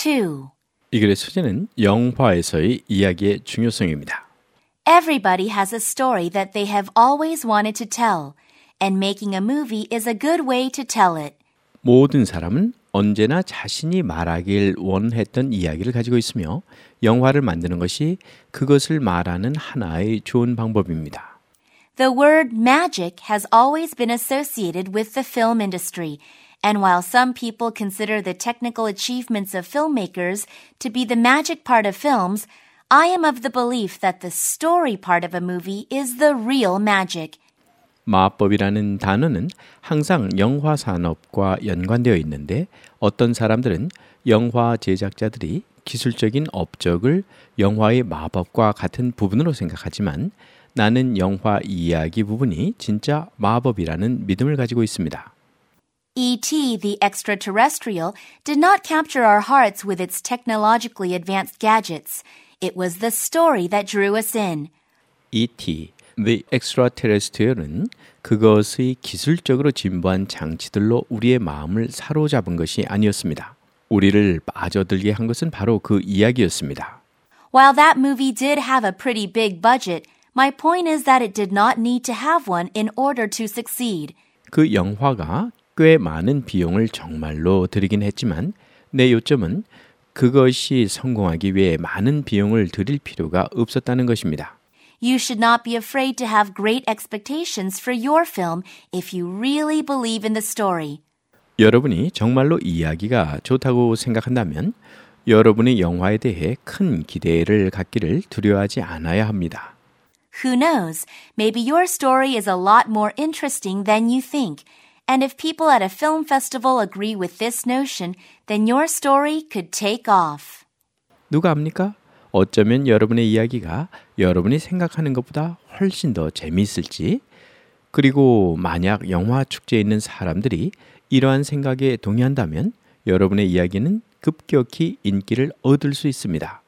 2. 이 글의 소재는 영화에서의 이야기의 중요성입니다. Everybody has a story that they have always wanted to tell, and making a movie is a good way to tell it. 모든 사람은 언제나 자신이 말하길 원했던 이야기를 가지고 있으며 영화를 만드는 것이 그것을 말하는 하나의 좋은 방법입니다. The word magic has always been associated with the film industry, and while some people consider the technical achievements of filmmakers to be the magic part of films, I am of the belief that the story part of a movie is the real magic. 마법이라는 단어는 항상 영화 산업과 연관되어 있는데 어떤 사람들은 영화 제작자들이 기술적인 업적을 영화의 마법과 같은 부분으로 생각하지만 나는 영화 이야기 부분이 진짜 마법이라는 믿음을 가지고 있습니다. E.T. the Extraterrestrial did not capture our hearts with its technologically advanced gadgets. It was the story that drew us in. E.T. The Extraterrestrial은 그것의 기술적으로 진보한 장치들로 우리의 마음을 사로잡은 것이 아니었습니다. 우리를 빠져들게 한 것은 바로 그 이야기였습니다. While that movie did have a pretty big budget, my point is that it did not need to have one in order to succeed. 그 영화가 꽤 많은 비용을 정말로 들이긴 했지만 내 요점은 그것이 성공하기 위해 많은 비용을 들일 필요가 없었다는 것입니다. You should not be afraid to have great expectations for your film if you really believe in the story. 여러분이 정말로 이야기가 좋다고 생각한다면 여러분의 영화에 대해 큰 기대를 갖기를 두려워하지 않아야 합니다. Who knows? Maybe your story is a lot more interesting than you think. And if people at a film festival agree with this notion, then your story could take off. 누가 압니까? 어쩌면 여러분의 이야기가 여러분이 생각하는 것보다 훨씬 더 재미있을지, 그리고 만약 영화 축제에 있는 사람들이 이러한 생각에 동의한다면 여러분의 이야기는 급격히 인기를 얻을 수 있습니다.